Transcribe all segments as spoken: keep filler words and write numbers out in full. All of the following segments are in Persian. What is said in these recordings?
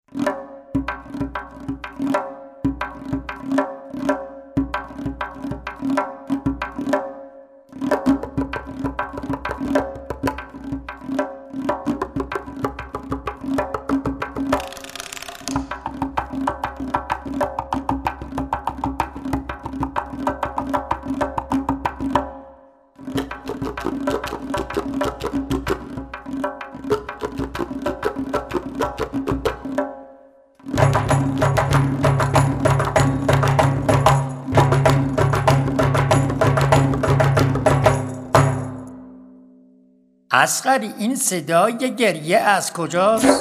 اصغری این صدای گریه از کجاست؟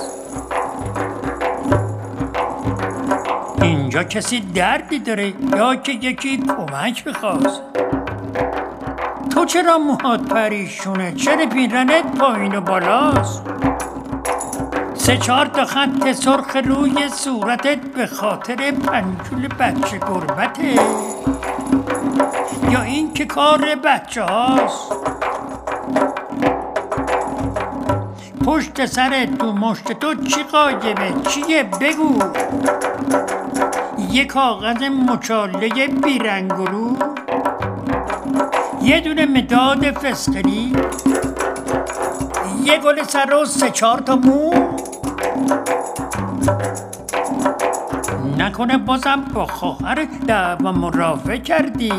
اینجا کسی دردی داره یا که یکی کمک میخواست؟ تو چرا موهات پریشونه؟ چرا پیرنت پایین و بالاست؟ سه چهار تا خط سرخ روی صورتت به خاطر پنجول بچه گربته یا این که کار بچه هاست؟ پشت سرت تو مشت تو چی قایبه؟ چیه؟ بگو. یه کاغذ مچاله بیرنگ و رو، یه دونه مداد فسقلی، یه گل سر و سه چهار تا مو. نکنه بازم با خواهر دعوا مرافع کردی؟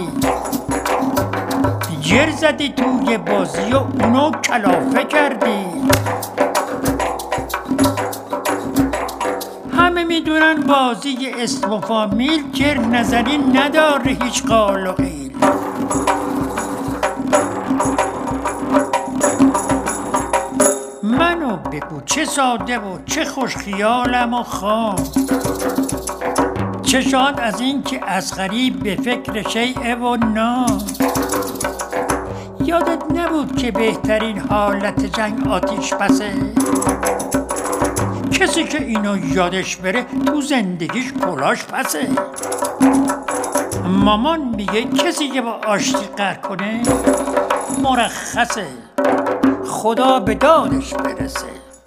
جر زدی توی بازی و اونو کلافه کردی؟ همه میدونن بازی اسم و فامیل جر نظری نداره هیچ قال و قیل. منو بگو چه ساده و چه خوش خیالم و خام، چه شاد از این که اصغری به فکر شیء و نام. یادت نبود که بهترین حالت جنگ آتیش بسه؟ کسی که اینو یادش بره تو زندگیش کلاش پسه. مامان میگه کسی که با آشتی قهر کنه مرخصه، خدا به دادش برسه.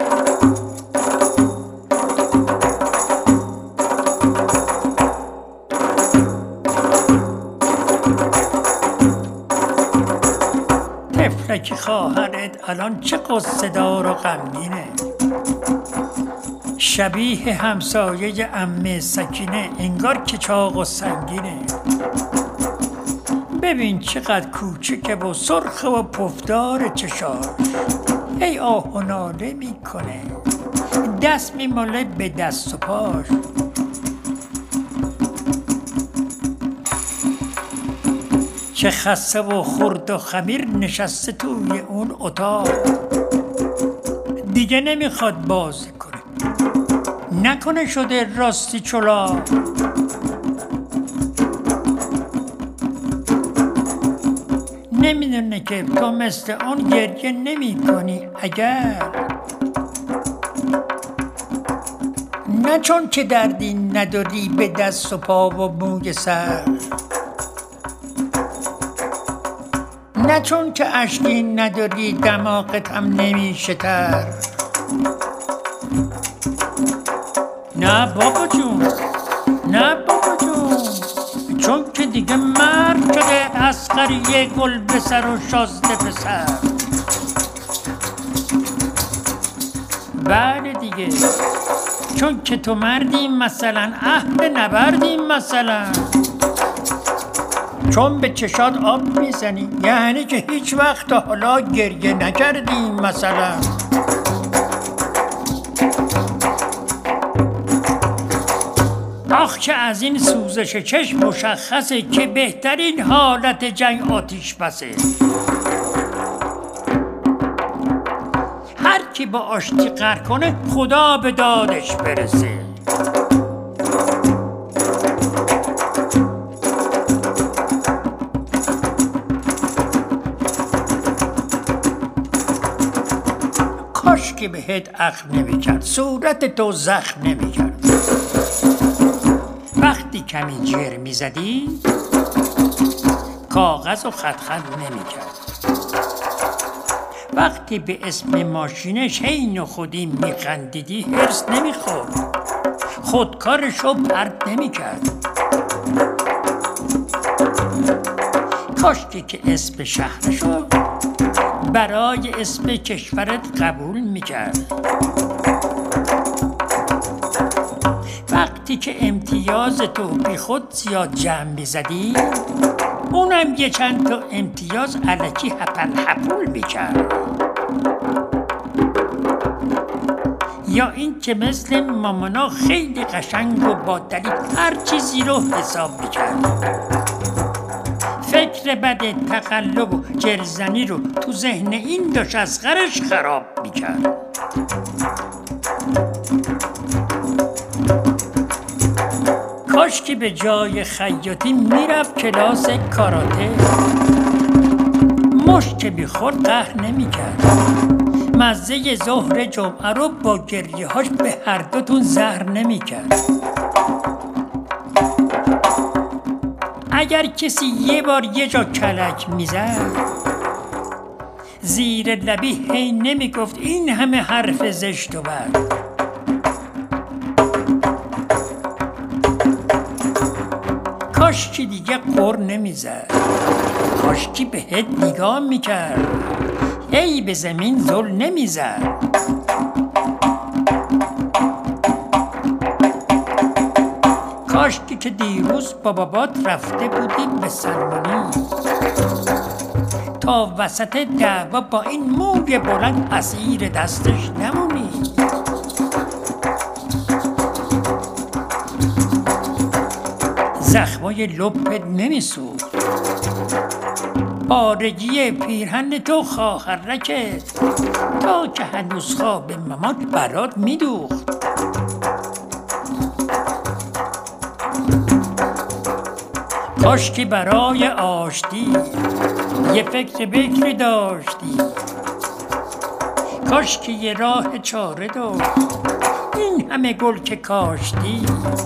طفلک خواهرت الان چه قصه دار و غمگینه، شبیه همسایه عمه سکینه، انگار که چاق و سنگینه. ببین چقدر کوچکه و سرخ و پفدار چشاش، ای آه و ناله میکنه، دست میماله به دست و پاش. چه خسته و خرد و خمیر نشسته توی اون اتاق، دیگه نمیخواد بازی کنه، نکنه شده راستی چلا. نمیدونه که تو مثل اون گریه نمی کنی اگر نه چون که دردی نداری به دست و پا و موی سر، نه چون که اشکی نداری دماغت هم نمیشه تر. نه بابا جون، نه بابا جون، چون که دیگه مرد شده اصغری یه گل به سر و شازده به سر. بله دیگه، چون که تو مردی مثلا اهل نبردی مثلا، چون به چشات آب میزنی یعنی که هیچ وقت تا حالا گریه نکردی مثلا. آخ که از این سوزش چشم مشخصه که بهترین حالت جنگ آتیش بسه. هر کی با آشتی قهر کنه خدا به دادش برسه. کاش که بهت اخم نمیکرد، صورت تو زخم نمیکرد. وقتی کمی جر میزدی کاغذ و خط خط نمیکرد. وقتی به اسم ماشینش حین و خودی میخندیدی هرس نمیخورد. خودکارشو پرت نمی کرد. کاشکی که اسم شهرشو برای اسم کشورت قبول می کرد. وقتی که امتیاز تو بی خود زیاد جمع می زدی، اونم یه چند تا امتیاز الکی هپل هپول می کرد. یا این که مثل مامانا خیلی قشنگ و با دلیل هر چیزی رو حساب می کرد. فکر بد تقلب و جرزنی رو تو ذهن این دو شزغرش خراب می کرد. کاش که به جای خیاطی میرفت کلاس کاراته. مشت که بیخورد قهر نمی کرد. مزه ظهر جمعه رو با گریه هاش به هر دوتون زهر نمی کرد. اگر کسی یه بار یه جا کلک میزد، زیر لبی هی نمی گفت این همه حرف زشت و بد. کاشکی دیگه قر نمیزد. کاشکی بهت نگاه میکرد، هی به زمین زل نمیزد. کاشکی که دیروز با بابات رفته بودی به سلمانی، تا وسط دعوا با این موی بلند اسیر دستش نمونی. زخمای لپت نمیسود. پارگی پیرهن تو خواهرکت تا که هنوز خواب مامات برات میدوخت. کاش که برای آشتی یه فکر بکری داشتی. کاش که یه راه چاره داشت این همه گل که کاشتی.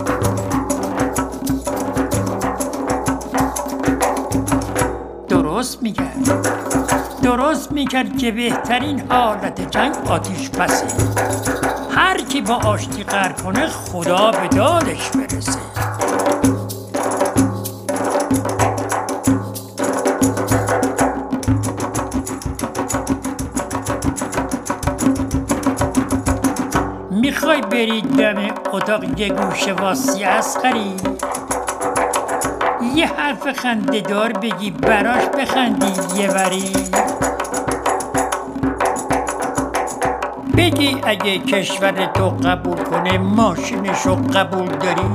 درست میکرد درست میکرد که بهترین حالت جنگ آتیش بسه. هر کی با آشتی قهر کنه خدا به دادش برسه. میخوای برید دم اتاق یه گوشه واسی عسقری، یه حرف خنده دار بگی براش بخندی یه وری. بگی اگه کشور تو قبول کنه ماشینشو قبول داری.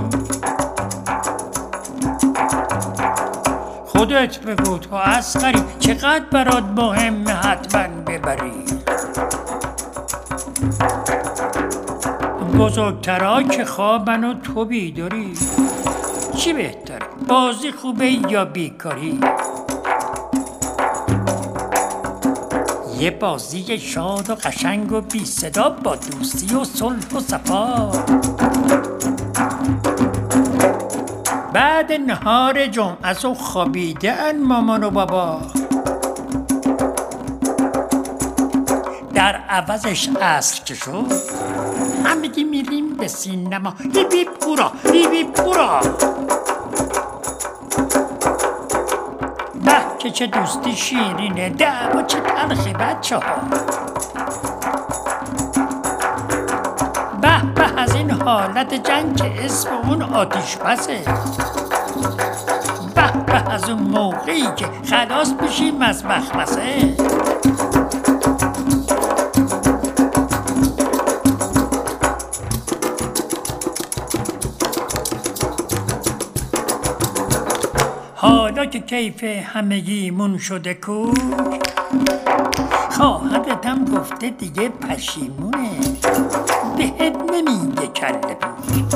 خودت بگو تو عسقری چقدر برات مهمه حتما ببری. بزرگترها که خوابن و تو بیداری. چی بهتره؟ بازی خوبه یا بیکاری؟ یه بازی شاد و قشنگ و بی صدا با دوستی و صلح و صفا. بعد نهار جمعه و خوابیده ان مامان و بابا، در عوضش عصر که شد همگی میریم به سینما. هی بی پورا هی بی پورا. به که چه دوستی شیرینه، دعوا چه تلخی بچه ها. به به از این حالت جنگ که اسم اون آتیش بسه. به به از اون موقعی که خلاص بشیم از مخمسه. حالا که کیف همگیمون شده کوک، خواهرت هم گفته دیگه پشیمونه، بهت نمیگه کله پوک.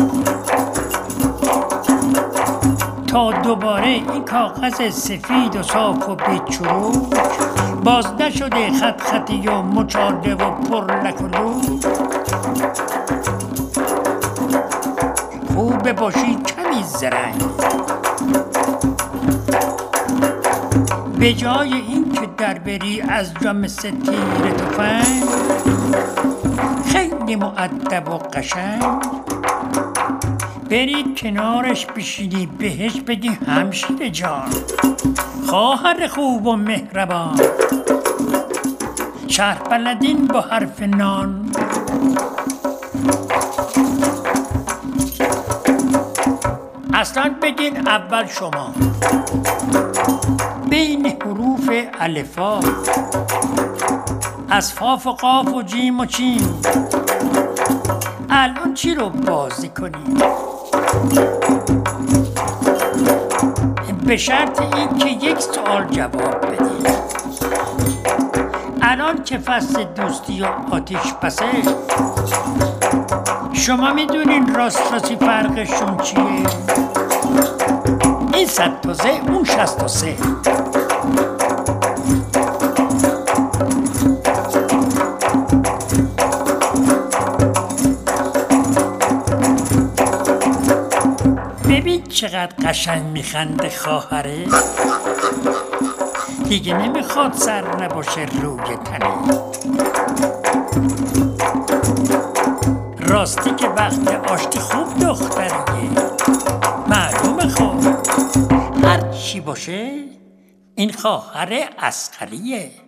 تا دوباره این کاغذ سفید و صاف و بیچروک باز نشده خط خطی و مچاله و پرلک و لوک. خوبه باشی کمی زرنگ، به جای این که در بری از جا مثل تیر تفنگ، خیلی مؤدب و قشنگ برید کنارش بشینی بهش بگی همشیره جان، خواهر خوب و مهربان، شرح بلدین با حرف نان. اصلا بگین اول شما بین حروف الفا، از فاف و قاف و جیم و چین، الان چی رو بازی کنیم؟ به شرط این که یک سوال جواب بدیم. الان که فصل دوستی و آتیش بسه، شما میدونین راست راستی فرقشون چیه؟ این صد تا زه، اون شست تا سه. ببین چقدر قشنگ میخنده خواهره، دیگه نمیخواد سر نباشه روی تنه. راستی که وقت آشتی خوب دختریه، معلومه خب هر چی باشه این خواهر عسکریه.